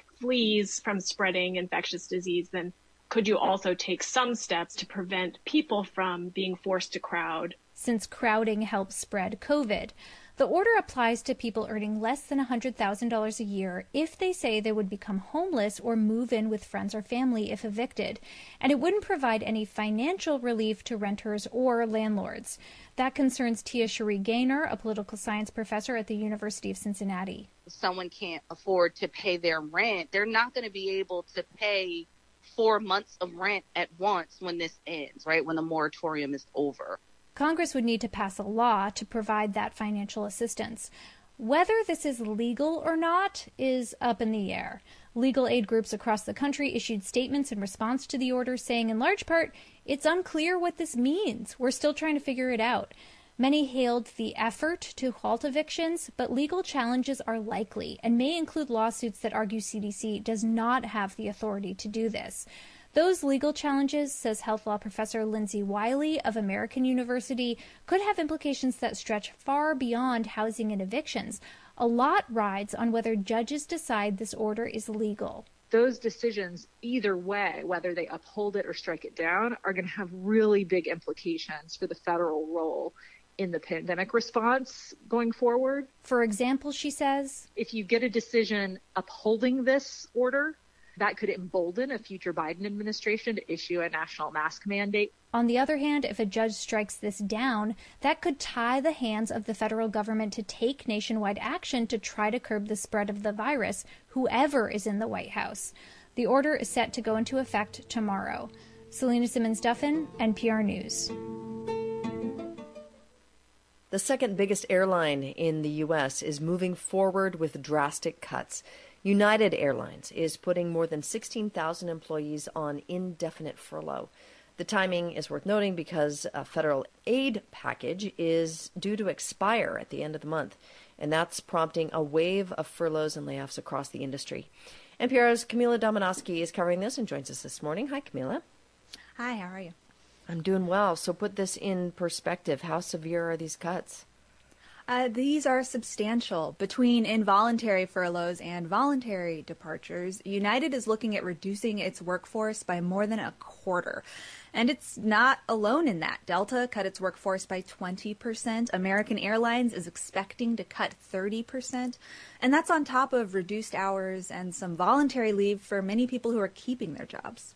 fleas from spreading infectious disease, then could you also take some steps to prevent people from being forced to crowd?
Since crowding helps spread COVID. The order applies to people earning less than $100,000 a year if they say they would become homeless or move in with friends or family if evicted. And it wouldn't provide any financial relief to renters or landlords. That concerns Tia Cherie Gaynor, a political science professor at the University of Cincinnati.
Someone can't afford to pay their rent. They're not going to be able to pay 4 months of rent at once when this ends, right? When the moratorium is over.
Congress would need to pass a law to provide that financial assistance. Whether this is legal or not is up in the air. Legal aid groups across the country issued statements in response to the order, saying in large part, it's unclear what this means. We're still trying to figure it out. Many hailed the effort to halt evictions, but legal challenges are likely and may include lawsuits that argue CDC does not have the authority to do this. Those legal challenges, says health law professor Lindsay Wiley of American University, could have implications that stretch far beyond housing and evictions. A lot rides on whether judges decide this order is legal.
Those decisions, either way, whether they uphold it or strike it down, are going to have really big implications for the federal role in the pandemic response going forward.
For example, she says,
if you get a decision upholding this order, that could embolden a future Biden administration to issue a national mask mandate.
On the other hand, if a judge strikes this down, that could tie the hands of the federal government to take nationwide action to try to curb the spread of the virus, whoever is in the White House. The order is set to go into effect tomorrow. Selena Simmons-Duffin, NPR News.
The second biggest airline in the U.S. is moving forward with drastic cuts. United Airlines is putting more than 16,000 employees on indefinite furlough. The timing is worth noting because a federal aid package is due to expire at the end of the month, and that's prompting a wave of furloughs and layoffs across the industry. NPR's Camila Domonoske is covering this and joins us this morning. Hi, Camila.
Hi, how are you?
I'm doing well. So put this in perspective. How severe are these cuts?
These are substantial. Between involuntary furloughs and voluntary departures, United is looking at reducing its workforce by more than a quarter. And it's not alone in that. Delta cut its workforce by 20%. American Airlines is expecting to cut 30%. And that's on top of reduced hours and some voluntary leave for many people who are keeping their jobs.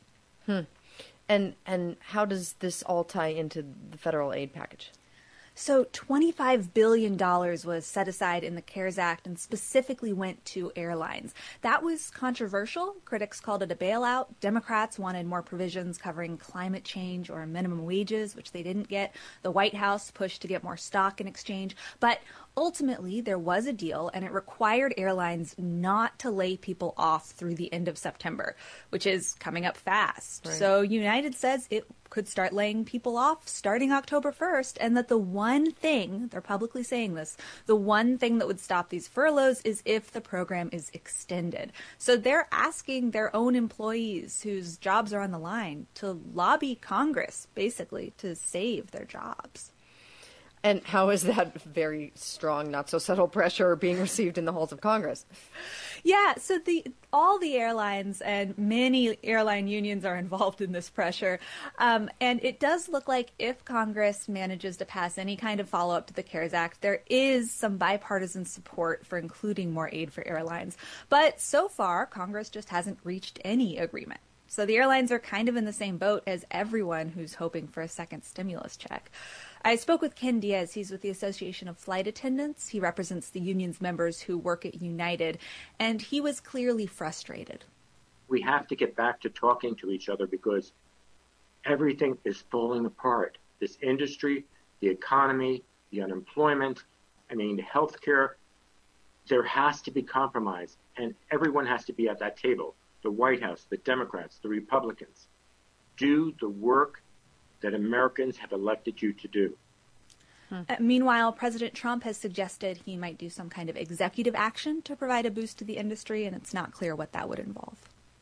And how does this all tie into the federal aid package?
So $25 billion was set aside in the CARES Act and specifically went to airlines. That was controversial. Critics called it a bailout. Democrats wanted more provisions covering climate change or minimum wages, which they didn't get. The White House pushed to get more stock in exchange. But ultimately, there was a deal, and it required airlines not to lay people off through the end of September, which is coming up fast. Right. So United says it could start laying people off starting October 1st, and that the one thing, they're publicly saying this, the one thing that would stop these furloughs is if the program is extended. So they're asking their own employees whose jobs are on the line to lobby Congress, basically, to save their jobs.
And how is that very strong, not so subtle pressure being received in the halls of Congress?
Yeah, so all the airlines and many airline unions are involved in this pressure. And it does look like if Congress manages to pass any kind of follow-up to the CARES Act, there is some bipartisan support for including more aid for airlines. But so far, Congress just hasn't reached any agreement. So the airlines are kind of in the same boat as everyone who's hoping for a second stimulus check. I spoke with Ken Diaz. He's with the Association of Flight Attendants. He represents the union's members who work at United, and he was clearly frustrated.
We have to get back to talking to each other because everything is falling apart. This industry, the economy, the unemployment, healthcare, there has to be compromise, and everyone has to be at that table. The White House, the Democrats, the Republicans. Do the work that Americans have elected you to do.
Meanwhile, President Trump has suggested he might do some kind of executive action to provide a boost to the industry, and it's not clear what that would involve.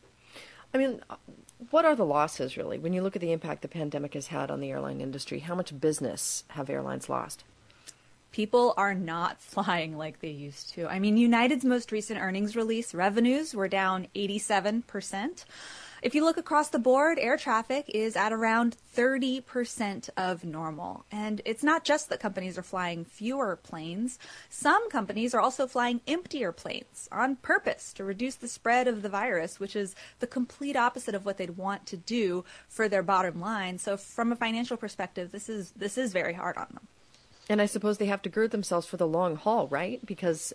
What are the losses, really? When you look at the impact the pandemic has had on the airline industry, how much business have airlines lost?
People are not flying like they used to. United's most recent earnings release, revenues were down 87%. If you look across the board, air traffic is at around 30% of normal. And it's not just that companies are flying fewer planes. Some companies are also flying emptier planes on purpose to reduce the spread of the virus, which is the complete opposite of what they'd want to do for their bottom line. So from a financial perspective, this is very hard on them.
And I suppose they have to gird themselves for the long haul, right? Because,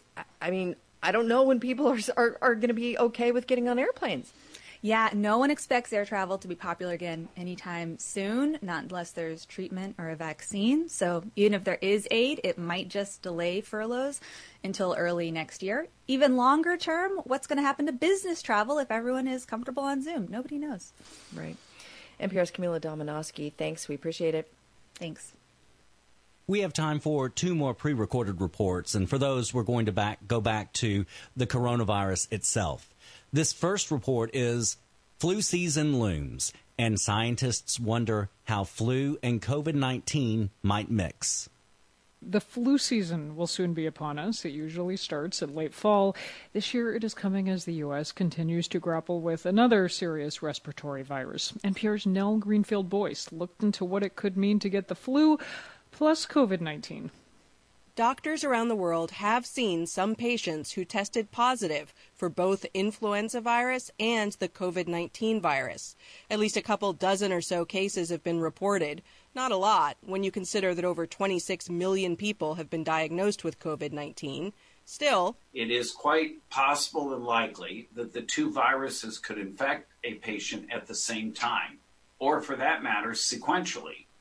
I don't know when people are going to be okay with getting on airplanes.
Yeah, no one expects air travel to be popular again anytime soon, not unless there's treatment or a vaccine. So even if there is aid, it might just delay furloughs until early next year. Even longer term, what's going to happen to business travel if everyone is comfortable on Zoom? Nobody knows.
Right. NPR's Camila Domonoske, thanks. We appreciate it.
Thanks.
We have time for two more pre-recorded reports, and for those, we're going to go back to the coronavirus itself. This first report is flu season looms, and scientists wonder how flu and COVID-19 might mix.
The flu season will soon be upon us. It usually starts in late fall. This year it is coming as the U.S. continues to grapple with another serious respiratory virus. NPR's Nell Greenfield-Boyce looked into what it could mean to get the flu plus COVID-19.
Doctors around the world have seen some patients who tested positive for both influenza virus and the COVID-19 virus. At least a couple dozen or so cases have been reported. Not a lot when you consider that over 26 million people have been diagnosed with COVID-19. Still,
it is quite possible and likely that the two viruses could infect a patient at the same time, or for that matter, sequentially.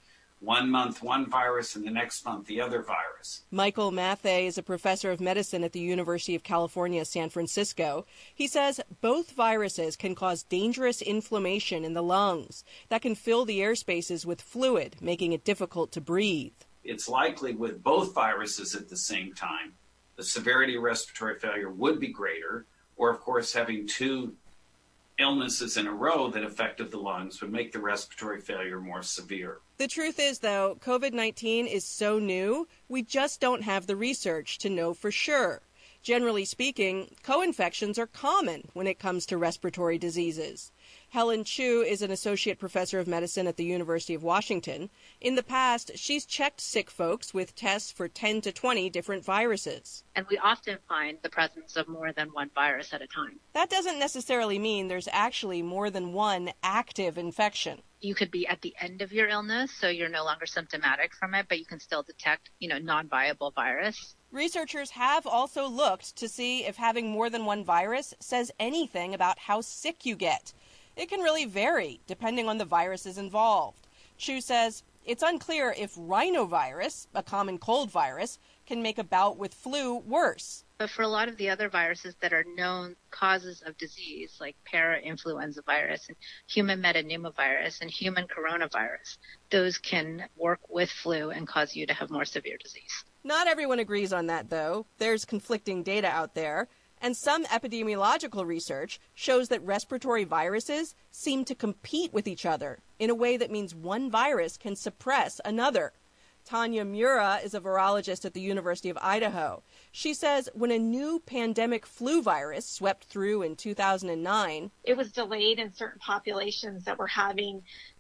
1 month one virus and the next month the other virus.
Michael Mathey is a professor of medicine at the University of California, San Francisco. He says both viruses can cause dangerous inflammation in the lungs that can fill the air spaces with fluid, making it difficult to breathe.
It's likely with both viruses at the same time, the severity of respiratory failure would be greater, or of course having two illnesses in a row that affected the lungs would make the respiratory failure more severe.
The truth is, though, COVID-19 is so new, we just don't have the research to know for sure. Generally speaking, co-infections are common when it comes to respiratory diseases. Helen Chu is an associate professor of medicine at the University of Washington. In the past, she's checked sick folks with tests for 10 to 20 different viruses.
And we often find the presence of more than one virus at a time.
That doesn't necessarily mean there's actually more than one active infection.
You could be at the end of your illness, so you're no longer symptomatic from it, but you can still detect, non-viable virus.
Researchers have also looked to see if having more than one virus says anything about how sick you get. It can really vary depending on the viruses involved. Chu says it's unclear if rhinovirus, a common cold virus, can make a bout with flu worse.
But for a lot of the other viruses that are known causes of disease, like parainfluenza virus and human metapneumovirus and human coronavirus, those can work with flu and cause you to have more severe disease.
Not everyone agrees on that, though. There's conflicting data out there. And some epidemiological research shows that respiratory viruses seem to compete with each other in a way that means one virus can suppress another. Tanya Mura is a virologist at the University of Idaho. She says when a new pandemic flu virus swept through in 2009,
it was delayed in certain populations that were having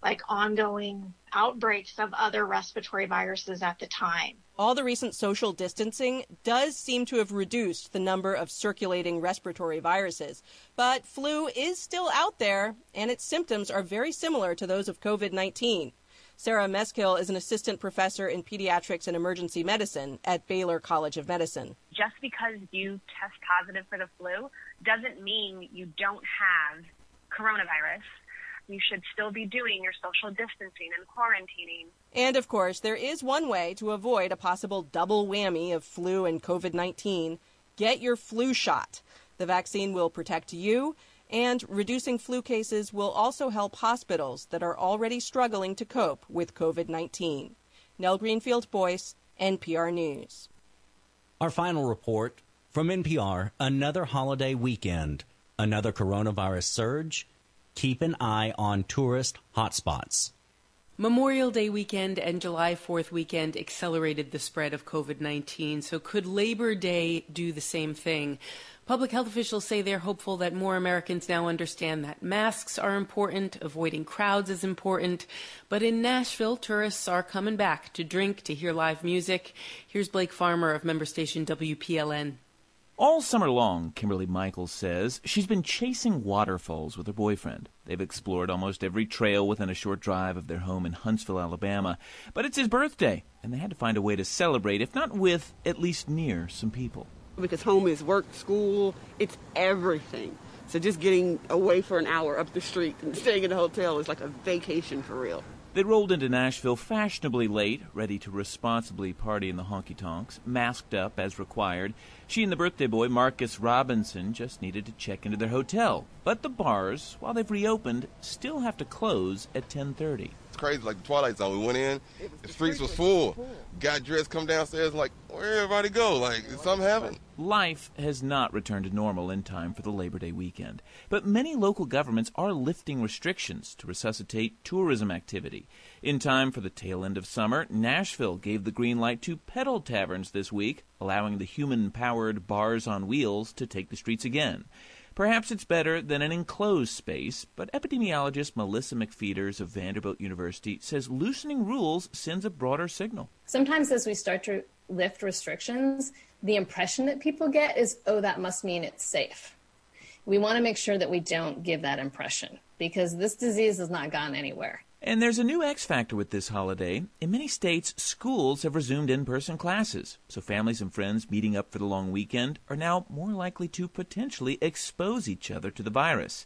ongoing outbreaks of other respiratory viruses at the time.
All the recent social distancing does seem to have reduced the number of circulating respiratory viruses. But flu is still out there, and its symptoms are very similar to those of COVID-19. Sarah Meskill is an assistant professor in pediatrics and emergency medicine at Baylor College of Medicine.
Just because you test positive for the flu doesn't mean you don't have coronavirus. You should still be doing your social distancing and quarantining.
And, of course, there is one way to avoid a possible double whammy of flu and COVID-19. Get your flu shot. The vaccine will protect you, and reducing flu cases will also help hospitals that are already struggling to cope with COVID-19. Nell Greenfield-Boyce, NPR News.
Our final report from NPR, another holiday weekend, another coronavirus surge. Keep an eye on tourist hotspots.
Memorial Day weekend and July 4th weekend accelerated the spread of COVID-19, so could Labor Day do the same thing? Public health officials say they're hopeful that more Americans now understand that masks are important, avoiding crowds is important. But in Nashville, tourists are coming back to drink, to hear live music. Here's Blake Farmer of member station WPLN.
All summer long, Kimberly Michaels says, she's been chasing waterfalls with her boyfriend. They've explored almost every trail within a short drive of their home in Huntsville, Alabama. But it's his birthday, and they had to find a way to celebrate, if not with, at least near some people.
Because home is work, school, it's everything. So just getting away for an hour up the street and staying in a hotel is like a vacation for real.
They rolled into Nashville fashionably late, ready to responsibly party in the honky-tonks, masked up as required. She and the birthday boy, Marcus Robinson, just needed to check into their hotel. But the bars, while they've reopened, still have to close at 10:30.
It's crazy, like the Twilight Zone. We went in, the streets was full. Got dressed, come downstairs, like, where everybody go? Like, did something happen?
Life has not returned to normal in time for the Labor Day weekend. But many local governments are lifting restrictions to resuscitate tourism activity. In time for the tail end of summer, Nashville gave the green light to pedal taverns this week, allowing the human-powered bars on wheels to take the streets again. Perhaps it's better than an enclosed space, but epidemiologist Melissa McFeeters of Vanderbilt University says loosening rules sends a broader signal.
Sometimes as we start to lift restrictions, the impression that people get is, oh, that must mean it's safe. We want to make sure that we don't give that impression because this disease has not gone anywhere.
And there's a new X factor with this holiday. In many states, schools have resumed in-person classes, so families and friends meeting up for the long weekend are now more likely to potentially expose each other to the virus.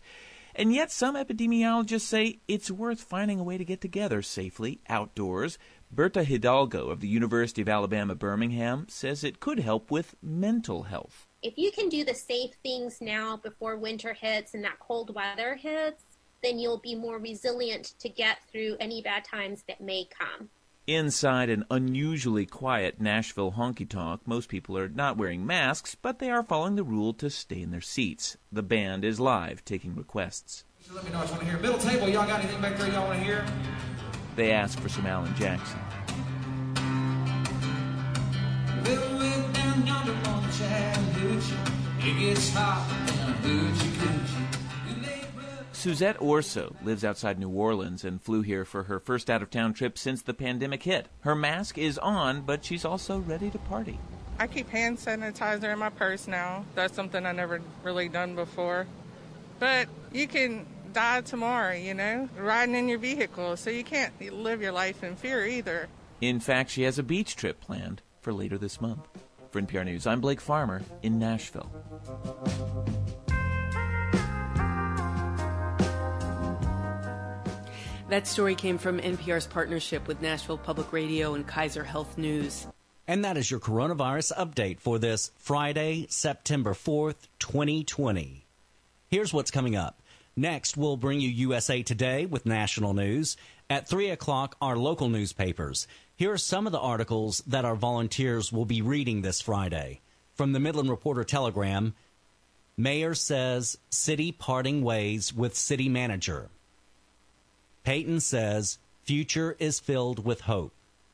And yet some epidemiologists say it's worth finding a way to get together safely outdoors. Berta Hidalgo of the University of Alabama, Birmingham, says it could help with mental health.
If you can do the safe things now before winter hits and that cold weather hits, then you'll be more resilient to get through any bad times that may come.
Inside an unusually quiet Nashville honky-tonk, most people are not wearing masks, but they are following the rule to stay in their seats. The band is live, taking requests.
So let me know what you want to hear. Middle table, y'all got anything back there y'all want to hear?
They ask for some Alan Jackson.
Well, we're down yonder on the Chattahoochee. It gets hot and a hoochie-coochie.
Suzette Orso lives outside New Orleans and flew here for her first out-of-town trip since the pandemic hit. Her mask is on, but she's also ready to party.
I keep hand sanitizer in my purse now. That's something I never really done before. But you can die tomorrow, you know, riding in your vehicle, so you can't live your life in fear either.
In fact, she has a beach trip planned for later this month. For NPR News, I'm Blake Farmer in Nashville.
That story came from NPR's partnership with Nashville Public Radio and Kaiser Health News.
And that is your coronavirus update for this Friday, September 4th, 2020. Here's what's coming up. Next, we'll bring you USA Today with national news. At 3 o'clock, our local newspapers. Here are some of the articles that our volunteers will be reading this Friday. From the Midland Reporter-Telegram, Mayor says city parting ways with city manager. Peyton says future is filled with hope.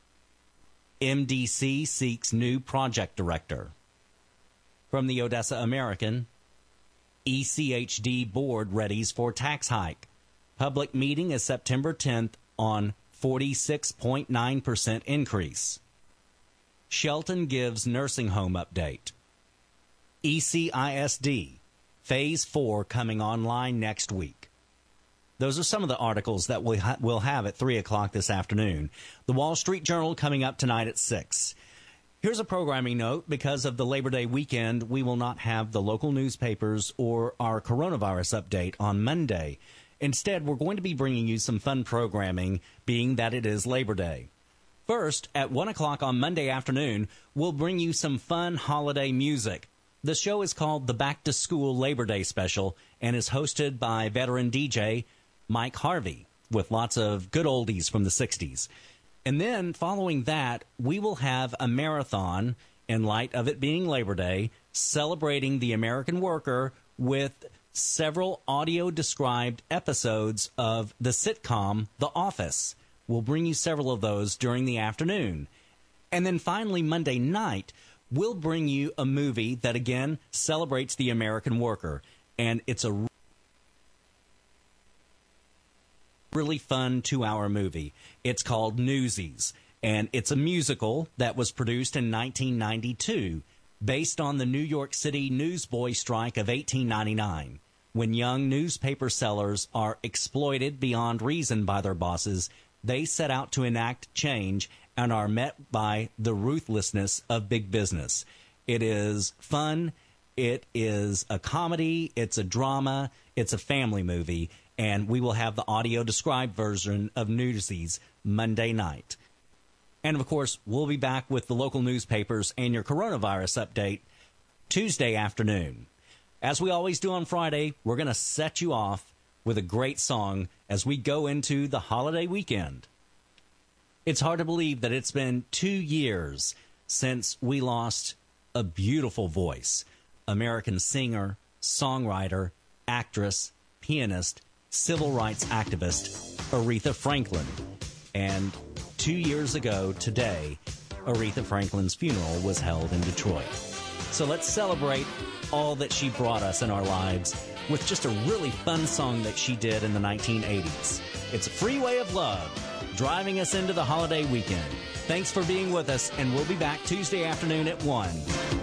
MDC seeks new project director. From the Odessa American, ECHD board readies for tax hike. Public meeting is September 10th on 46.9% increase. Shelton gives nursing home update. ECISD, Phase 4 coming online next week. Those are some of the articles that we'll have at 3 o'clock this afternoon. The Wall Street Journal coming up tonight at 6. Here's a programming note. Because of the Labor Day weekend, we will not have the local newspapers or our coronavirus update on Monday. Instead, we're going to be bringing you some fun programming, being that it is Labor Day. First, at 1 o'clock on Monday afternoon, we'll bring you some fun holiday music. The show is called the Back to School Labor Day Special and is hosted by veteran DJ Mike Harvey, with lots of good oldies from the 60s. And then, following that, we will have a marathon, in light of it being Labor Day, celebrating the American worker with several audio-described episodes of the sitcom The Office. We'll bring you several of those during the afternoon. And then finally, Monday night, we'll bring you a movie that, again, celebrates the American worker. And it's a really fun 2-hour movie. It's called Newsies, and it's a musical that was produced in 1992 based on the New York City newsboy strike of 1899. When young newspaper sellers are exploited beyond reason by their bosses, they set out to enact change and are met by the ruthlessness of big business. It is fun. It is a comedy. It's a drama. It's a family movie. And we will have the audio-described version of Newsies Monday night. And, of course, we'll be back with the local newspapers and your coronavirus update Tuesday afternoon. As we always do on Friday, we're going to set you off with a great song as we go into the holiday weekend. It's hard to believe that it's been 2 years since we lost a beautiful voice. American singer, songwriter, actress, pianist, civil rights activist Aretha Franklin. And 2 years ago today, Aretha Franklin's funeral was held in Detroit. So let's celebrate all that she brought us in our lives with just a really fun song that she did in the 1980s. It's a Freeway of Love, driving us into the holiday weekend. Thanks for being with us, and we'll be back Tuesday afternoon at 1.